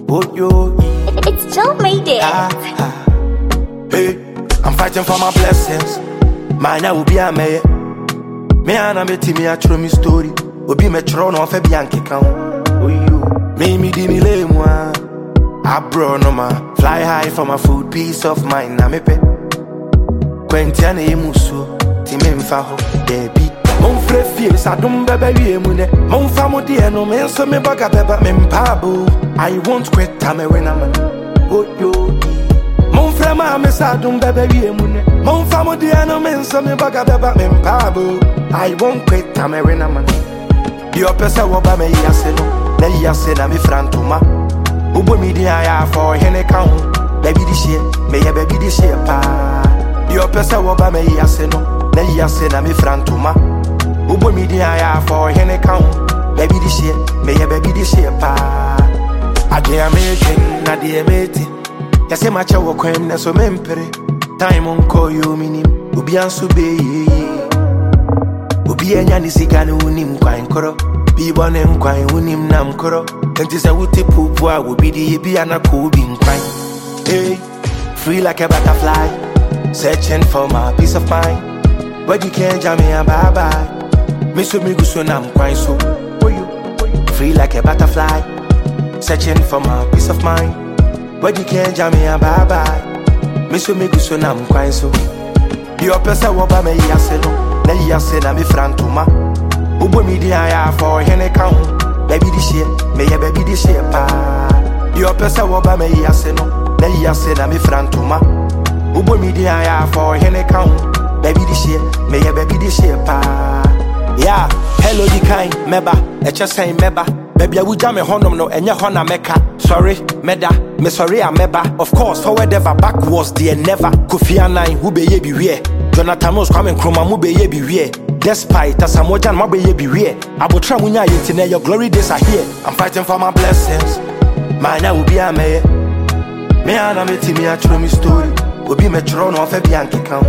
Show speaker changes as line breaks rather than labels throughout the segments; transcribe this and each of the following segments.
Oh, yo.
It's Joe made it.
Hey, I'm fighting for my blessings. Mine I will be a mayor. Me and I met me a true story. Will be my throne of a Bianchi count. Oh, you. Me di me lay moi. I brought no ma. Fly high for my food, peace of mind. I'm a pet. Quentiane Musu. Timim Faho, Debbie. Mon frère fils, I don't baby mune. Mon famo dear no man, so me baga beba me mpabu. I won't quit time when I'm oh yo. Mon frère ma me sa don't baby mune. Mon famo dear no man, so me baga beba me mpabu. I won't quit time when I'm your pesa woba me yaseno. Na yasena me frantuma. Ubo me dia ya for hene count. Baby this year, me ya baby this year pa. Your pesa woba me yaseno. Na yasena me frantuma. Ubo me dia ya for hene count. Baby this year, me ya baby this year pa. I dey amazing, na dey amazing. Ya se ma chawo kwem na so mempere. Time on call you minim. Ubi ansu be Ubi enya ni sika ni unim kwa nkoro. Bi bone nkwa unim na mkoro. Enti se wuti pupu a ubi di bi anako ubi nkwa. Hey, free like a butterfly, searching for my peace of mind. But you can't jam me a bye bye. Me so me go so na mkwa so. Free like a butterfly, searching for my peace of mind. But you can't jam me a bye bye. Me so me go so na mkwa so. Your pesa woba me yaseno. Na yasena me frantuma. Ubo me dia ya for hene count. Baby this year, me ya baby this year pa. Your pesa woba me yaseno. Na yasena me frantuma. Ubo me dia ya for hene count. Baby this year, me ya baby this year pa. Yeah, hello the kind meba, echa say meba. Baby I would jam me honum no enya hona meka. Sorry, meda, me sorry I meba. Of course, forward ever, backwards there never. Kofi Annan who be ye be where. Jonathan Moss coming chroma mu be ye be where. Despite Asamojan ma be ye be where. Abotra munya yetine your glory days are here. I'm fighting for my blessings. Mine I will be a mayor. Me and I met me a true story. Will be my throne of a Bianchi count.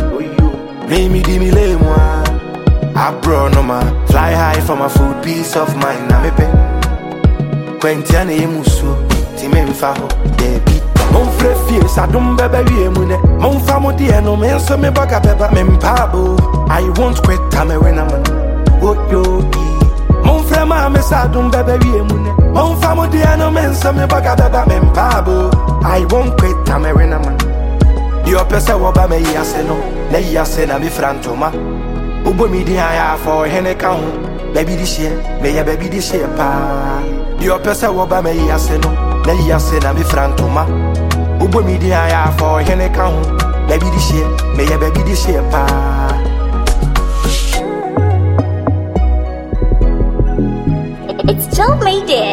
Me di me lay moi. I brought no ma. Fly high for my food, peace of mind. I'm a pet. Quentiane Musu. Timim Faho, Debbie. Mon frère fils, I don't baby mune. Mon famo dear no man, so me baga beba me mpabu. I won't quit time when I'm oh yo. Mon frère ma me sa don't baby mune. Mon famo dear no man, so me baga beba me mpabu. I won't quit time when I'm your pesa woba me yaseno. Na yasena me frantuma. Ubo me dia ya for hene count. Baby this year, me ya baby this year pa. Your pesa woba me yaseno. Na yasena me frantuma. Ubo me dia ya for hene count. Baby this year, me ya baby this year pa.
It's Joe made it.